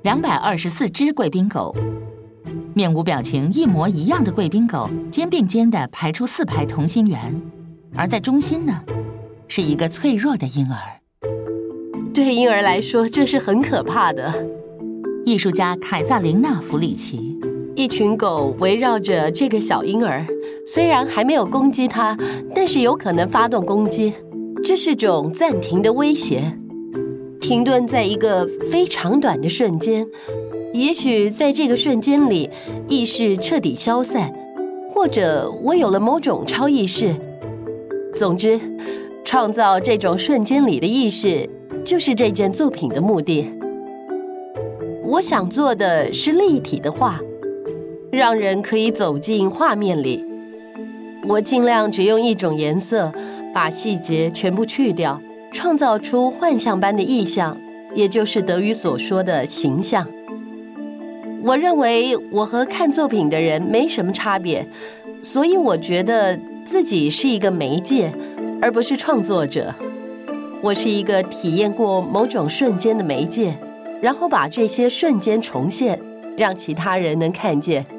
224只贵宾狗，面无表情一模一样的贵宾狗肩并肩地排出4排同心圆，而在中心呢，是一个脆弱的婴儿。 对婴儿来说，这是很可怕的。 艺术家凯撒琳娜·弗里奇。 一群狗围绕着这个小婴儿，虽然还没有攻击它，但是有可能发动攻击。这是种暂停的威胁，停顿在一个非常短的瞬间，也许在这个瞬间里，意识彻底消散，或者我有了某种超意识。总之，创造这种瞬间里的意识，就是这件作品的目的。我想做的是立体的画，让人可以走进画面里。我尽量只用一种颜色，把细节全部去掉，创造出幻象般的意象，也就是德语所说的形象。我认为我和看作品的人没什么差别，所以我觉得自己是一个媒介，而不是创作者。我是一个体验过某种瞬间的媒介，然后把这些瞬间重现，让其他人能看见。